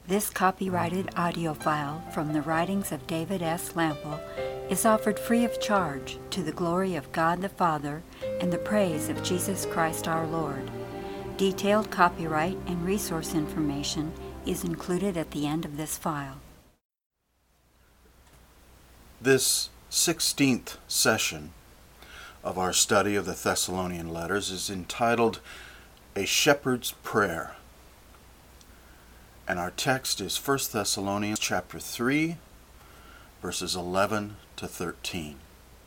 This copyrighted audio file from the writings of David S. Lample is offered free of charge to the glory of God the Father and the praise of Jesus Christ our Lord. Detailed copyright and resource information is included at the end of this file. This 16th session of our study of the Thessalonian letters is entitled A Shepherd's Prayer. And our text is 1 Thessalonians chapter 3, verses 11 to 13.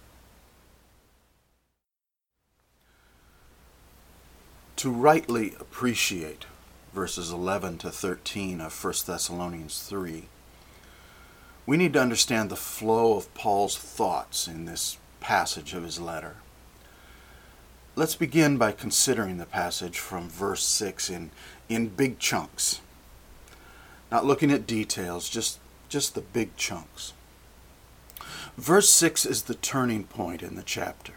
To rightly appreciate verses 11 to 13 of 1 Thessalonians 3, we need to understand the flow of Paul's thoughts in this passage of his letter. Let's begin by considering the passage from verse 6 in big chunks. Not looking at details, just the big chunks. Verse 6 is the turning point in the chapter.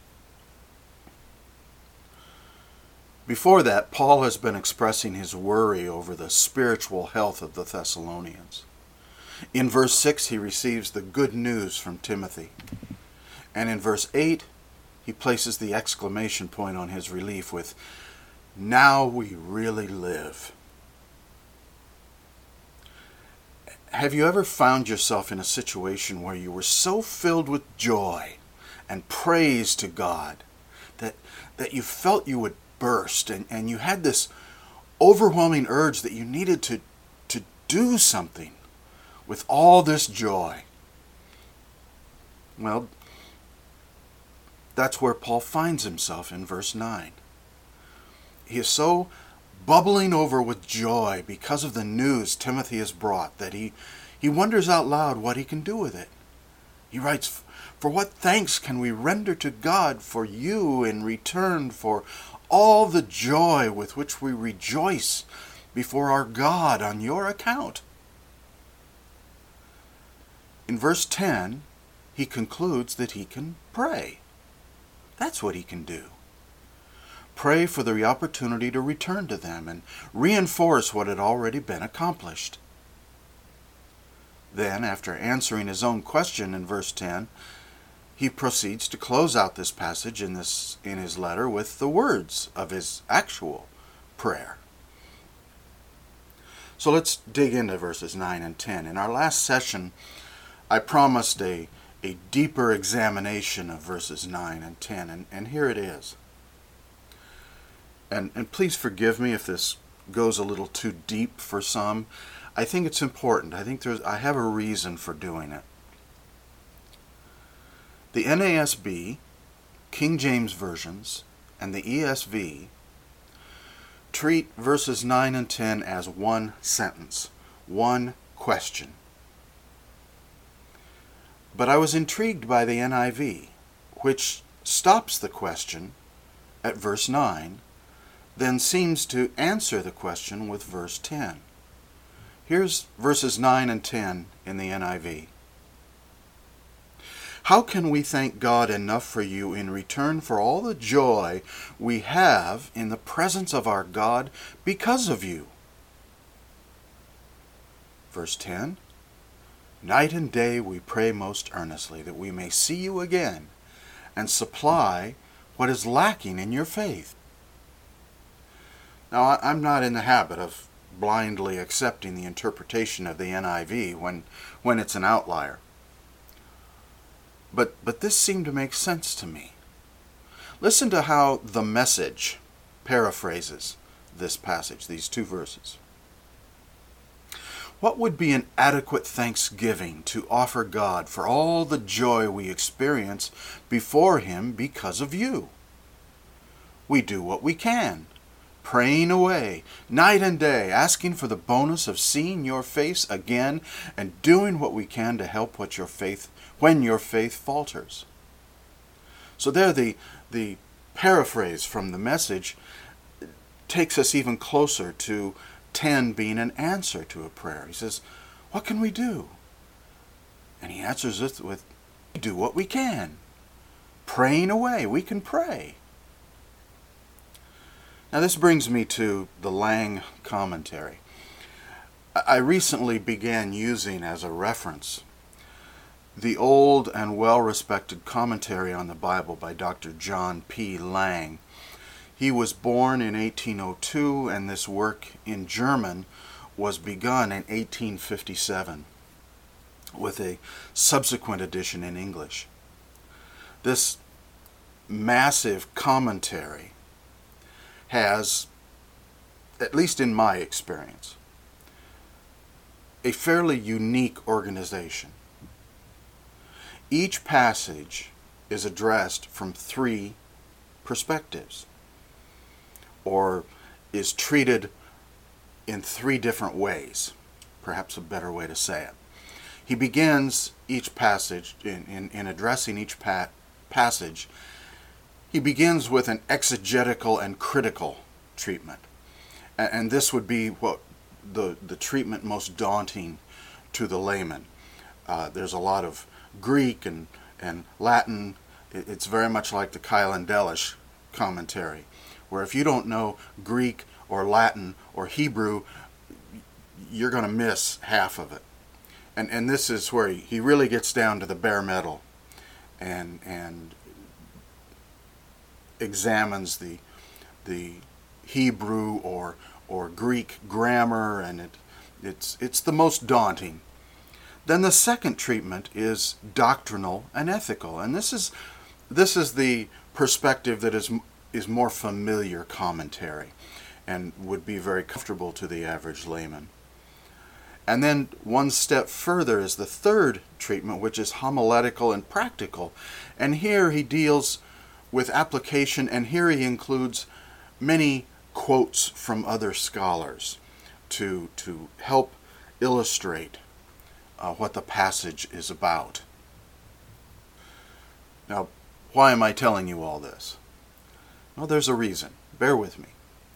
Before that, Paul has been expressing his worry over the spiritual health of the Thessalonians. In verse 6, he receives the good news from Timothy. And in verse 8, he places the exclamation point on his relief with, "Now we really live." Have you ever found yourself in a situation where you were so filled with joy and praise to God that you felt you would burst and you had this overwhelming urge that you needed to do something with all this joy? Well, that's where Paul finds himself in verse 9. He is so bubbling over with joy because of the news Timothy has brought that he wonders out loud what he can do with it. He writes, "For what thanks can we render to God for you in return for all the joy with which we rejoice before our God on your account?" In verse 10, he concludes that he can pray. That's what he can do. Pray for the opportunity to return to them and reinforce what had already been accomplished. Then, after answering his own question in verse 10, he proceeds to close out this passage in his letter with the words of his actual prayer. So let's dig into verses 9 and 10. In our last session, I promised a deeper examination of verses 9 and 10, and here it is. And please forgive me if this goes a little too deep for some. I think it's important. I have a reason for doing it. The NASB, King James versions, and the ESV treat verses 9 and 10 as one sentence, one question. But I was intrigued by the NIV, which stops the question at verse 9, then seems to answer the question with verse 10. Here's verses 9 and 10 in the NIV. "How can we thank God enough for you in return for all the joy we have in the presence of our God because of you?" Verse 10, "Night and day we pray most earnestly that we may see you again and supply what is lacking in your faith." Now, I'm not in the habit of blindly accepting the interpretation of the NIV when it's an outlier. But this seemed to make sense to me. Listen to how the Message paraphrases this passage, these two verses. "What would be an adequate thanksgiving to offer God for all the joy we experience before Him because of you? We do what we can, praying away night and day, asking for the bonus of seeing your face again and doing what we can to help when your faith falters." So there the paraphrase from the Message takes us even closer to 10 being an answer to a prayer. He says, "What can we do?" And he answers it with, "We do what we can. Praying away, we can pray." Now this brings me to the Lang commentary. I recently began using as a reference the old and well-respected commentary on the Bible by Dr. John P. Lang. He was born in 1802, and this work in German was begun in 1857, with a subsequent edition in English. This massive commentary has, at least in my experience, a fairly unique organization. Each passage is addressed from three perspectives, or is treated in three different ways, perhaps a better way to say it. He begins each passage, in addressing each passage, he begins with an exegetical and critical treatment. And this would be what the treatment most daunting to the layman. There's a lot of Greek and Latin. It's very much like the Keil and Delitzsch commentary, where if you don't know Greek or Latin or Hebrew, you're going to miss half of it. And this is where he really gets down to the bare metal and examines the Hebrew or Greek grammar, and it's the most daunting. Then the second treatment is doctrinal and ethical, and this is the perspective that is more familiar commentary and would be very comfortable to the average layman. And then one step further is the third treatment, which is homiletical and practical. And here he deals with application, and here he includes many quotes from other scholars to help illustrate what the passage is about. Now, why am I telling you all this? Well, there's a reason. Bear with me.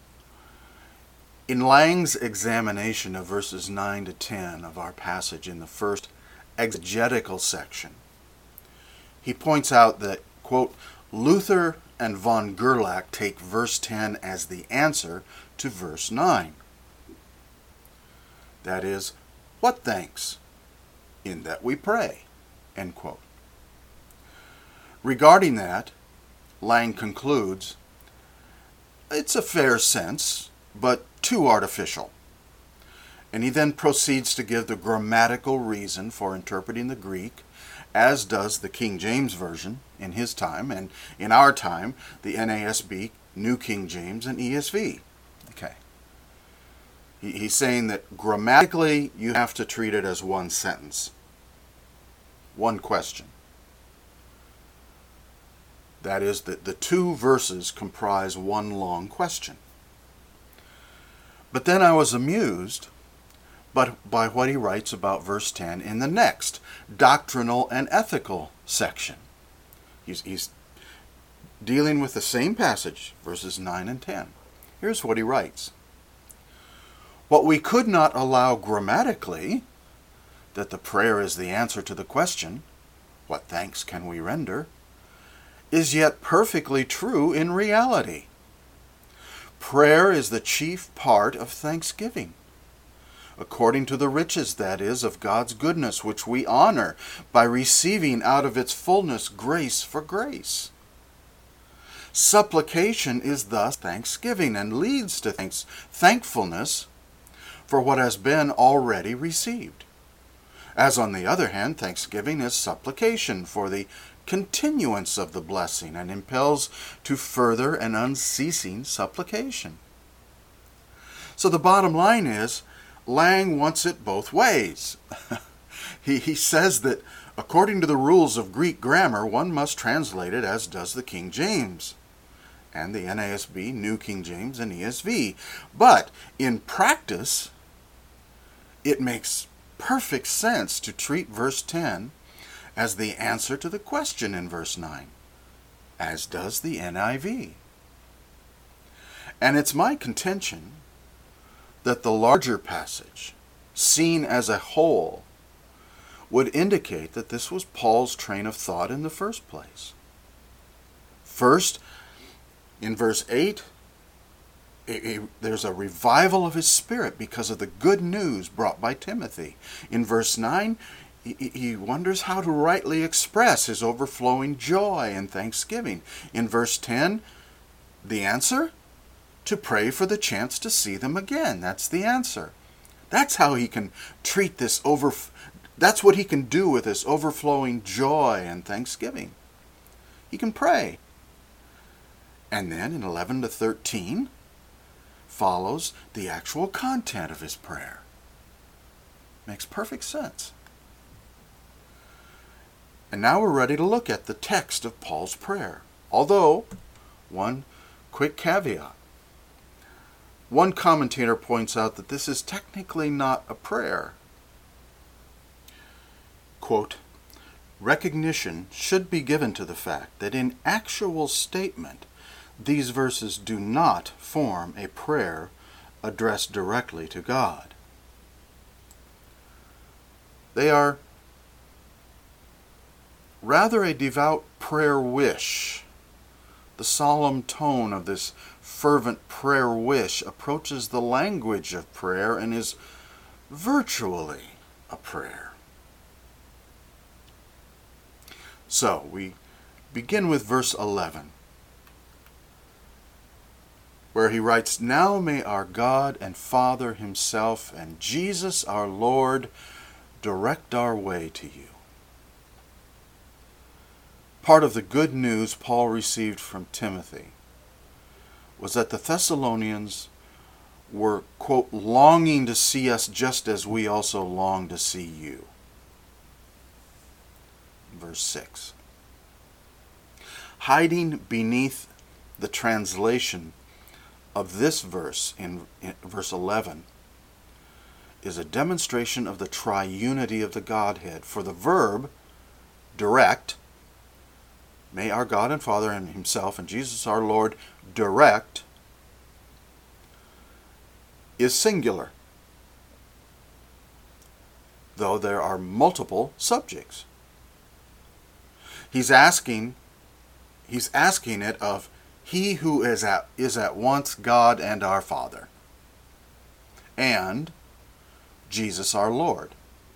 In Lang's examination of verses 9 to 10 of our passage in the first exegetical section, he points out that, quote, Luther and von Gerlach take verse 10 as the answer to verse 9. That is, what thanks? In that we pray, end quote. Regarding that, Lang concludes, it's a fair sense, but too artificial. And he then proceeds to give the grammatical reason for interpreting the Greek, as does the King James Version in his time, and in our time, the NASB, New King James, and ESV. Okay. He's saying that grammatically you have to treat it as one sentence, one question. That is, that the two verses comprise one long question. But then I was amused by what he writes about verse 10 in the next, doctrinal and ethical section. He's dealing with the same passage, verses 9 and 10. Here's what he writes. What we could not allow grammatically, that the prayer is the answer to the question, what thanks can we render, is yet perfectly true in reality. Prayer is the chief part of thanksgiving, according to the riches, that is, of God's goodness, which we honor by receiving out of its fullness grace for grace. Supplication is thus thanksgiving and leads to thankfulness for what has been already received. As on the other hand, thanksgiving is supplication for the continuance of the blessing and impels to further and unceasing supplication. So the bottom line is, Lang wants it both ways. He says that according to the rules of Greek grammar, one must translate it as does the King James and the NASB, New King James, and ESV. But in practice, it makes perfect sense to treat verse 10 as the answer to the question in verse 9, as does the NIV. And it's my contention that the larger passage, seen as a whole, would indicate that this was Paul's train of thought in the first place. First, in verse 8, there's a revival of his spirit because of the good news brought by Timothy. In verse 9, he wonders how to rightly express his overflowing joy and thanksgiving. In verse 10, the answer? To pray for the chance to see them again. That's the answer. That's how he can treat this that's what he can do with this overflowing joy and thanksgiving. He can pray. And then in 11 to 13 follows the actual content of his prayer. Makes perfect sense. And now we're ready to look at the text of Paul's prayer. Although, one quick caveat. One commentator points out that this is technically not a prayer. Quote, recognition should be given to the fact that in actual statement, these verses do not form a prayer addressed directly to God. They are rather a devout prayer wish. The solemn tone of this fervent prayer wish approaches the language of prayer and is virtually a prayer. So, we begin with verse 11, where he writes, now may our God and Father himself and Jesus our Lord direct our way to you. Part of the good news Paul received from Timothy was that the Thessalonians were, quote, longing to see us just as we also long to see you. Verse 6. Hiding beneath the translation of this verse in verse 11 is a demonstration of the triunity of the Godhead. For the verb, direct, may our God and Father and himself and Jesus our Lord direct, is singular, though there are multiple subjects. He's asking it of he who is at once God and our Father, and Jesus our Lord.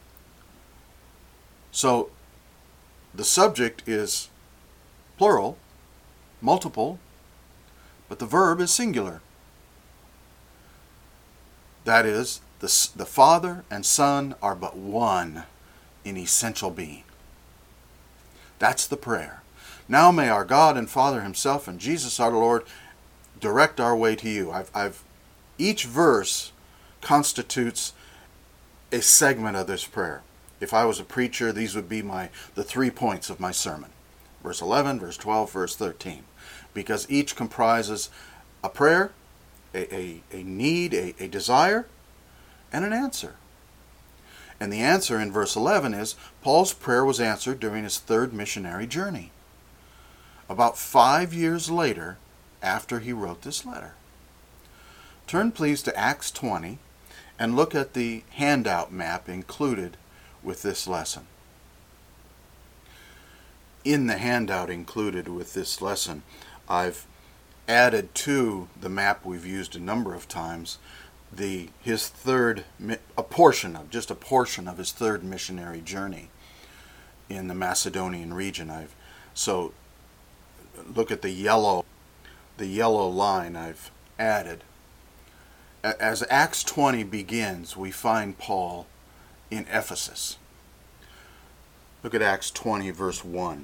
So the subject is plural, multiple, but the verb is singular. That is, the Father and Son are but one in essential being. That's the prayer. Now may our God and Father himself and Jesus our Lord direct our way to you. Each verse constitutes a segment of this prayer. If I was a preacher, these would be the 3 points of my sermon. Verse 11, verse 12, verse 13. Because each comprises a prayer, a need, a desire, and an answer. And the answer in verse 11 is, Paul's prayer was answered during his third missionary journey, about 5 years later after he wrote this letter. Turn please to Acts 20 and look at the handout map included with this lesson. In the handout included with this lesson, I've added to the map we've used a number of times a portion of his third missionary journey in the Macedonian region. So look at the yellow line I've added. As Acts 20 begins, we find Paul in Ephesus. Look at Acts 20, verse 1.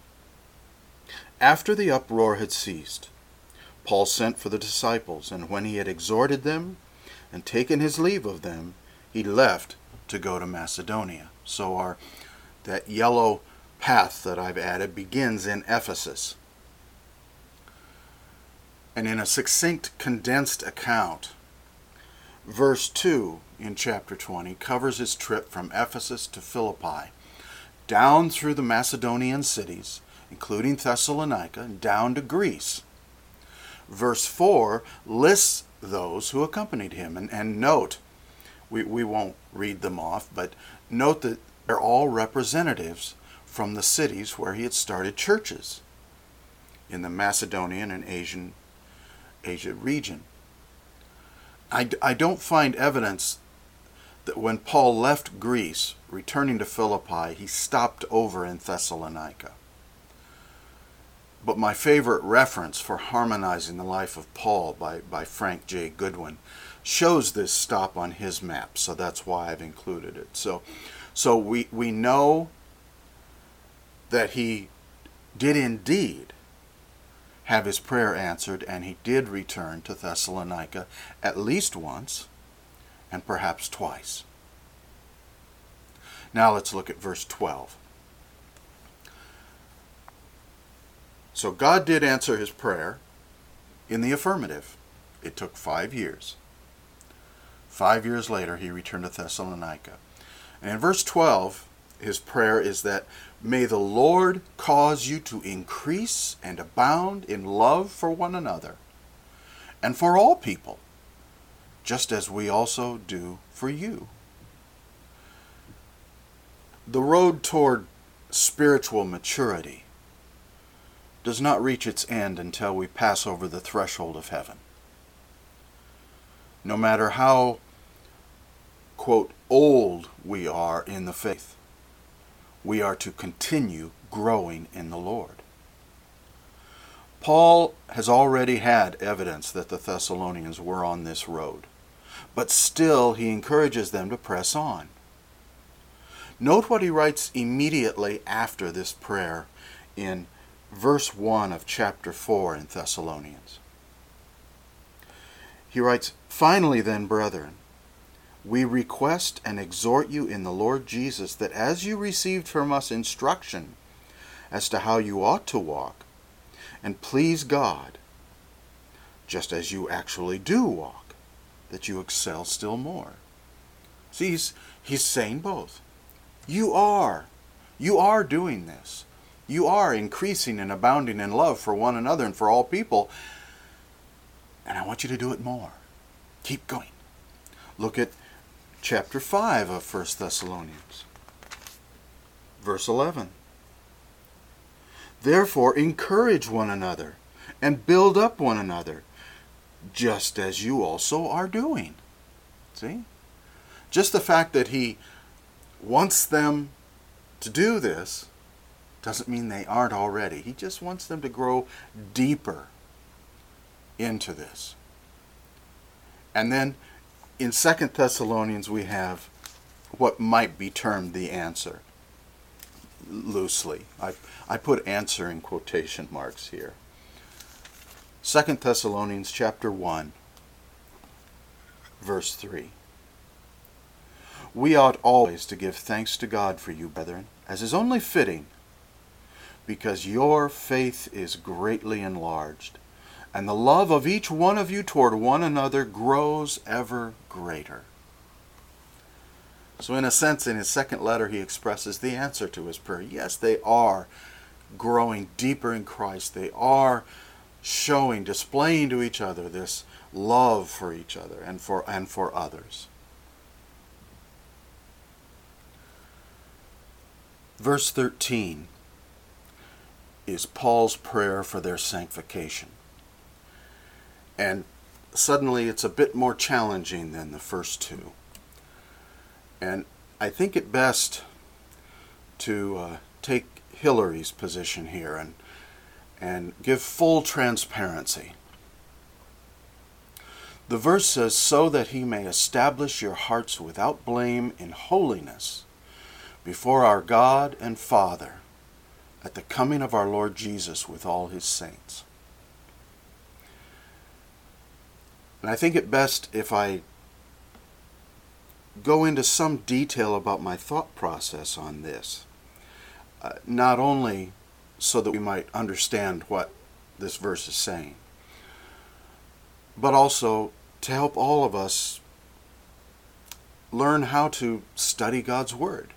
After the uproar had ceased, Paul sent for the disciples, and when he had exhorted them and taken his leave of them, he left to go to Macedonia. So that yellow path that I've added begins in Ephesus. And in a succinct, condensed account, verse 2 in chapter 20 covers his trip from Ephesus to Philippi, down through the Macedonian cities, including Thessalonica, and down to Greece. Verse 4 lists those who accompanied him. And note, we won't read them off, but note that they're all representatives from the cities where he had started churches in the Macedonian and Asia region. I don't find evidence that when Paul left Greece, returning to Philippi, he stopped over in Thessalonica. But my favorite reference for harmonizing the life of Paul by Frank J. Goodwin shows this stop on his map, so that's why I've included it. So we know that he did indeed have his prayer answered, and he did return to Thessalonica at least once, and perhaps twice. Now let's look at verse 12. So God did answer his prayer in the affirmative. It took 5 years. 5 years later, he returned to Thessalonica. And in verse 12, his prayer is that, may the Lord cause you to increase and abound in love for one another and for all people, just as we also do for you. The road toward spiritual maturity does not reach its end until we pass over the threshold of heaven. No matter how, quote, old we are in the faith, we are to continue growing in the Lord. Paul has already had evidence that the Thessalonians were on this road, but still he encourages them to press on. Note what he writes immediately after this prayer in verse 1 of chapter 4 in Thessalonians. He writes, finally then, brethren, we request and exhort you in the Lord Jesus that as you received from us instruction as to how you ought to walk and please God, just as you actually do walk, that you excel still more. See, he's saying both. You are doing this. You are increasing and abounding in love for one another and for all people. And I want you to do it more. Keep going. Look at chapter 5 of 1 Thessalonians. Verse 11. Therefore encourage one another and build up one another, just as you also are doing. See? Just the fact that he wants them to do this doesn't mean they aren't already. He just wants them to grow deeper into this. And then in 2 Thessalonians we have what might be termed the answer, loosely. I put answer in quotation marks here. 2 Thessalonians chapter 1, verse 3. We ought always to give thanks to God for you, brethren, as is only fitting, because your faith is greatly enlarged, and the love of each one of you toward one another grows ever greater. So in a sense, in his second letter, he expresses the answer to his prayer. Yes, they are growing deeper in Christ. They are displaying to each other this love for each other and for others. Verse 13 is Paul's prayer for their sanctification. And suddenly it's a bit more challenging than the first two. And I think it best to take Hillary's position here and give full transparency. The verse says, so that he may establish your hearts without blame in holiness before our God and Father at the coming of our Lord Jesus with all his saints. And I think it best if I go into some detail about my thought process on this, not only so that we might understand what this verse is saying, but also to help all of us learn how to study God's Word.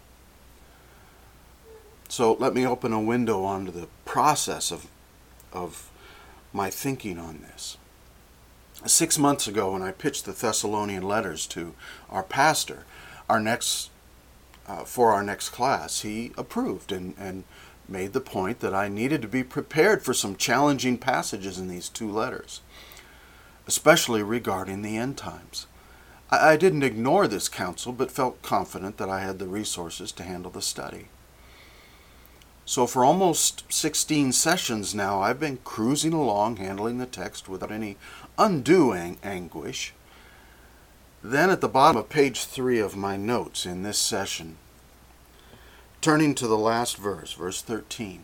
So let me open a window onto the process of my thinking on this. 6 months ago, when I pitched the Thessalonian letters to our pastor, for our next class, he approved and made the point that I needed to be prepared for some challenging passages in these two letters, especially regarding the end times. I didn't ignore this counsel, but felt confident that I had the resources to handle the study. So for almost 16 sessions now, I've been cruising along, handling the text without any undue anguish. Then at the bottom of page 3 of my notes in this session, turning to the last verse, verse 13,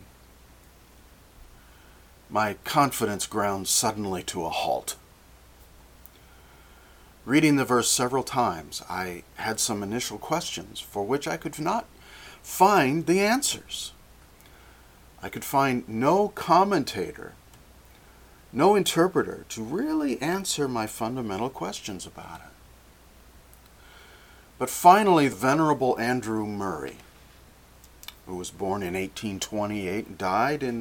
my confidence ground suddenly to a halt. Reading the verse several times, I had some initial questions for which I could not find the answers. I could find no commentator, no interpreter to really answer my fundamental questions about it. But finally, the Venerable Andrew Murray, who was born in 1828 and died in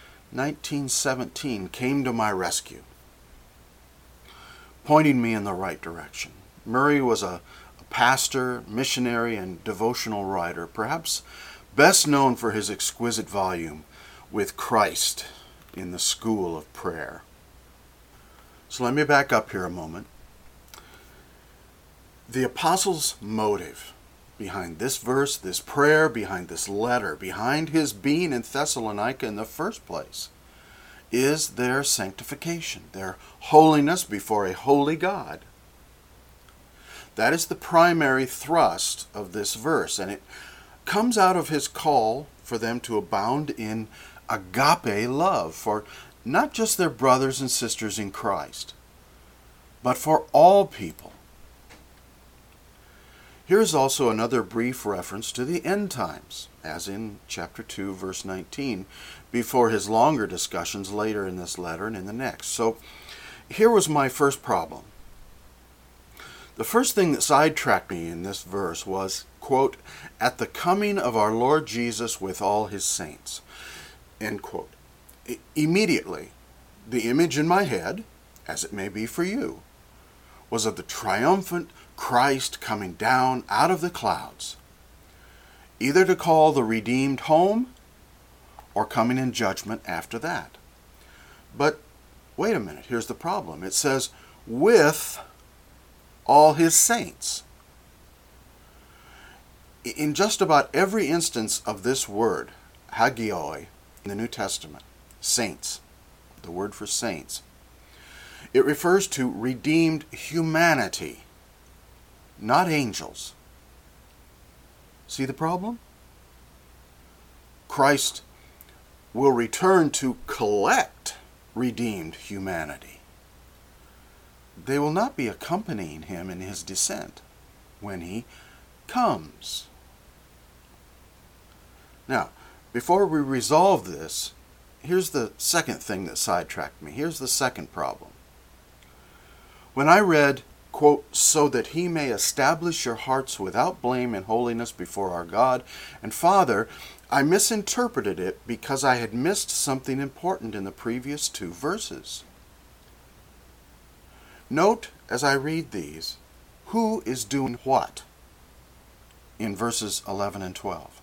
1917, came to my rescue, pointing me in the right direction. Murray was a pastor, missionary, and devotional writer, perhaps best known for his exquisite volume, With Christ in the School of Prayer. So let me back up here a moment. The apostle's motive behind this verse, this prayer, behind this letter, behind his being in Thessalonica in the first place, is their sanctification, their holiness before a holy God. That is the primary thrust of this verse, and it comes out of his call for them to abound in agape love for not just their brothers and sisters in Christ, but for all people. Here's also another brief reference to the end times, as in chapter 2, verse 19, before his longer discussions later in this letter and in the next. So here was my first problem. The first thing that sidetracked me in this verse was, quote, "at the coming of our Lord Jesus with all his saints," end quote. Immediately, the image in my head, as it may be for you, was of the triumphant Christ coming down out of the clouds, either to call the redeemed home or coming in judgment after that. But wait a minute, here's the problem. It says, with all his saints. In just about every instance of this word, hagioi, in the New Testament, saints, the word for saints, it refers to redeemed humanity, not angels. See the problem? Christ will return to collect redeemed humanity. They will not be accompanying him in his descent when he comes. Now, before we resolve this, here's the second thing that sidetracked me. Here's the second problem. When I read, quote, "so that he may establish your hearts without blame in holiness before our God and Father," I misinterpreted it because I had missed something important in the previous two verses. Note, as I read these, who is doing what in verses 11 and 12.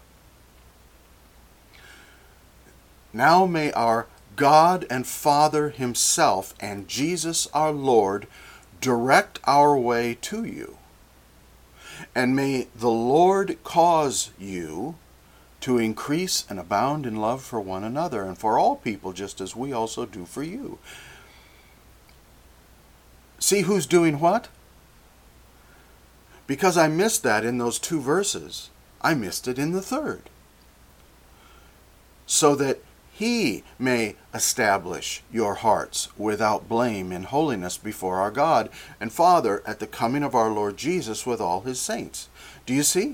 "Now may our God and Father himself and Jesus our Lord direct our way to you. And may the Lord cause you to increase and abound in love for one another and for all people, just as we also do for you." See who's doing what? Because I missed that in those two verses, I missed it in the third. "So that he may establish your hearts without blame in holiness before our God and Father at the coming of our Lord Jesus with all his saints." Do you see?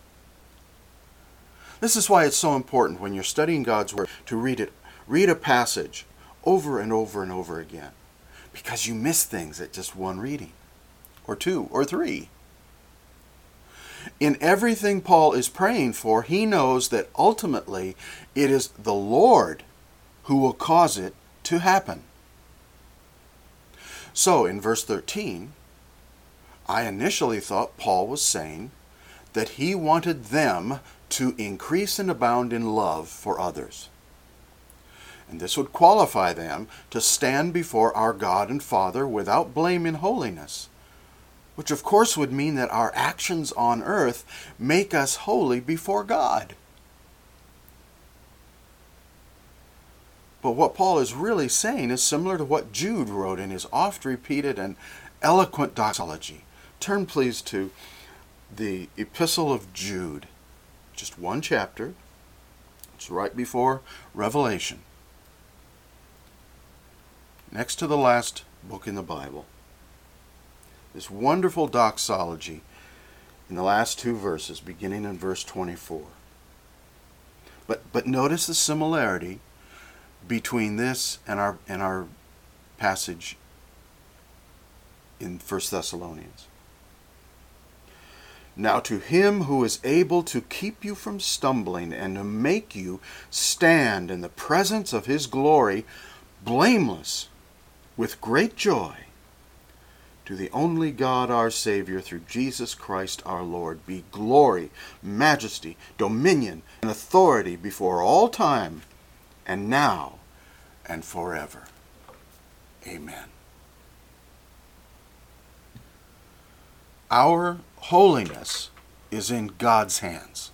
This is why it's so important when you're studying God's Word to read a passage over and over and over again, because you miss things at just one reading, or two, or three. In everything Paul is praying for, he knows that ultimately it is the Lord who will cause it to happen. So in verse 13, I initially thought Paul was saying that he wanted them to increase and abound in love for others. And this would qualify them to stand before our God and Father without blame in holiness. which of course would mean that our actions on earth make us holy before God. But what Paul is really saying is similar to what Jude wrote in his oft-repeated and eloquent doxology. Turn please to the Epistle of Jude, just one chapter. It's right before Revelation, next to the last book in the Bible. This wonderful doxology in the last two verses, beginning in verse 24. But notice the similarity between this and our passage in 1 Thessalonians. Now to him who is able to keep you from stumbling and to make you stand in the presence of his glory, blameless, with great joy, to the only God our Savior, through Jesus Christ our Lord, be glory, majesty, dominion, and authority before all time, and now, and forever. Amen. Our holiness is in God's hands.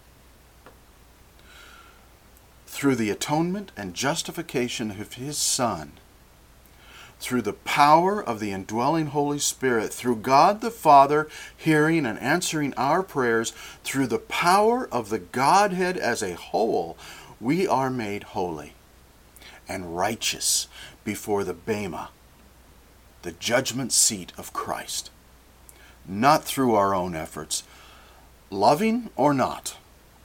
Through the atonement and justification of His Son, through the power of the indwelling Holy Spirit, through God the Father hearing and answering our prayers, through the power of the Godhead as a whole, we are made holy and righteous before the Bema, the judgment seat of Christ. Not through our own efforts, loving or not.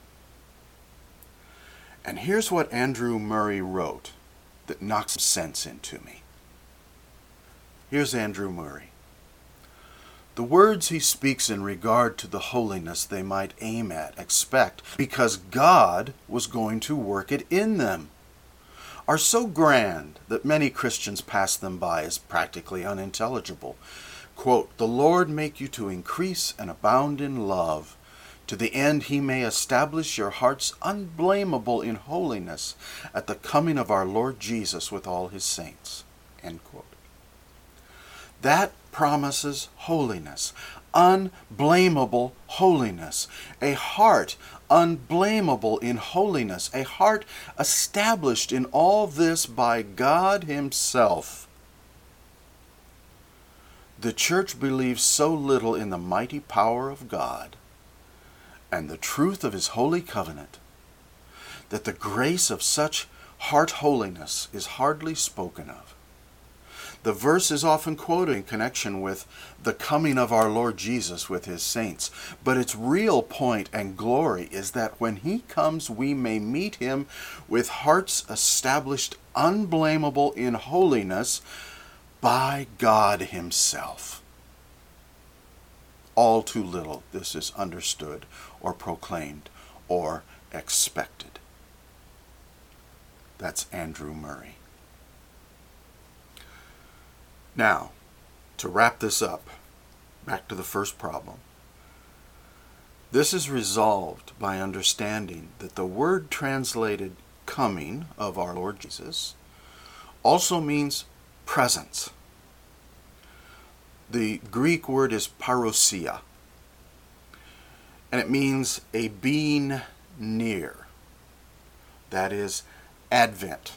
And here's what Andrew Murray wrote that knocks sense into me. Here's Andrew Murray. The words he speaks in regard to the holiness they might aim at, expect, because God was going to work it in them, are so grand that many Christians pass them by as practically unintelligible. Quote, "The Lord make you to increase and abound in love, to the end he may establish your hearts unblameable in holiness at the coming of our Lord Jesus with all his saints." End quote. That promises holiness, unblameable holiness, a heart unblameable in holiness, a heart established in all this by God himself. The church believes so little in the mighty power of God and the truth of his holy covenant that the grace of such heart holiness is hardly spoken of. The verse is often quoted in connection with the coming of our Lord Jesus with his saints, but its real point and glory is that when he comes we may meet him with hearts established unblameable in holiness by God himself. All too little this is understood or proclaimed or expected. That's Andrew Murray. Now, to wrap this up, back to the first problem. This is resolved by understanding that the word translated coming of our Lord Jesus also means presence. The Greek word is parousia, and it means a being near. That is advent,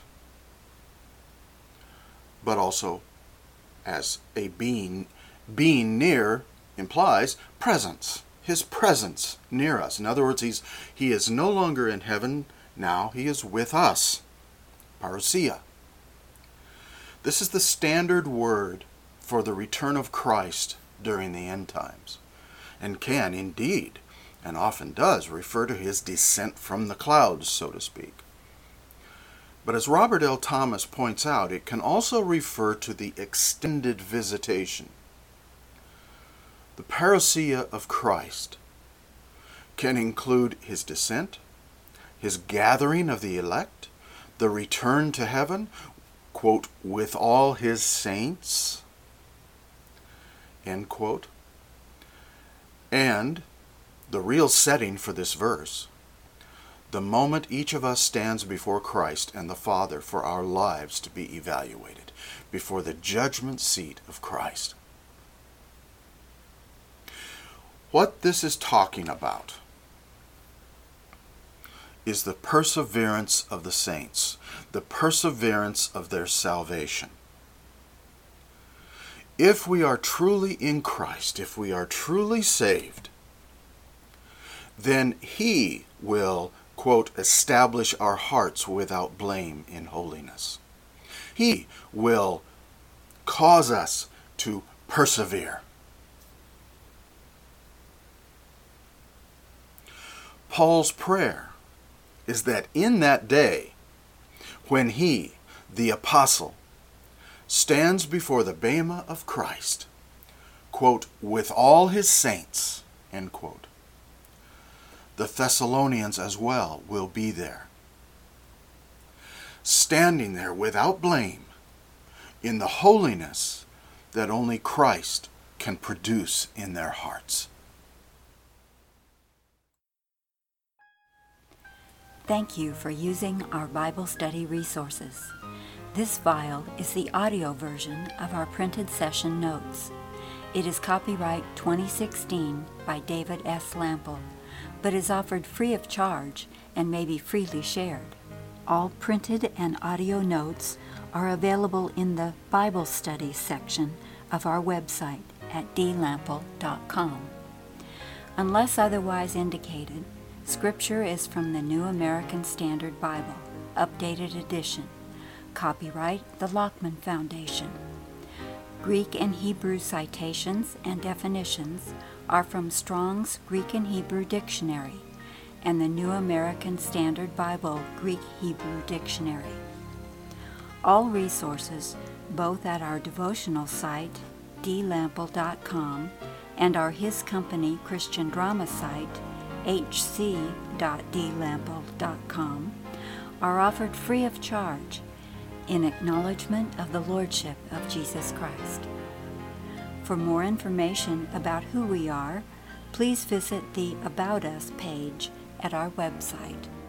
but also as a being near implies presence, his presence near us. In other words, he is no longer in heaven now, he is with us. Parousia. This is the standard word for the return of Christ during the end times, and can indeed, and often does, refer to his descent from the clouds, so to speak. But as Robert L. Thomas points out, it can also refer to the extended visitation. The parousia of Christ can include his descent, his gathering of the elect, the return to heaven, quote, with all his saints, end quote. And the real setting for this verse, the moment each of us stands before Christ and the Father for our lives to be evaluated, before the judgment seat of Christ. What this is talking about is the perseverance of the saints, the perseverance of their salvation. If we are truly in Christ, if we are truly saved, then He will, quote, establish our hearts without blame in holiness. He will cause us to persevere. Paul's prayer is that in that day, when he, the apostle, stands before the bema of Christ, quote, with all his saints, end quote, the Thessalonians as well will be there, standing there without blame in the holiness that only Christ can produce in their hearts. Thank you for using our Bible study resources. This file is the audio version of our printed session notes. It is copyright 2016 by David S. Lample, but is offered free of charge and may be freely shared. All printed and audio notes are available in the Bible Studies section of our website at dlample.com. Unless otherwise indicated, Scripture is from the New American Standard Bible, Updated Edition. Copyright the Lockman Foundation. Greek and Hebrew citations and definitions are from Strong's Greek and Hebrew Dictionary and the New American Standard Bible Greek-Hebrew Dictionary. All resources, both at our devotional site, dlample.com, and our His Company Christian drama site, hc.dlample.com, are offered free of charge in acknowledgement of the Lordship of Jesus Christ. For more information about who we are, please visit the About Us page at our website.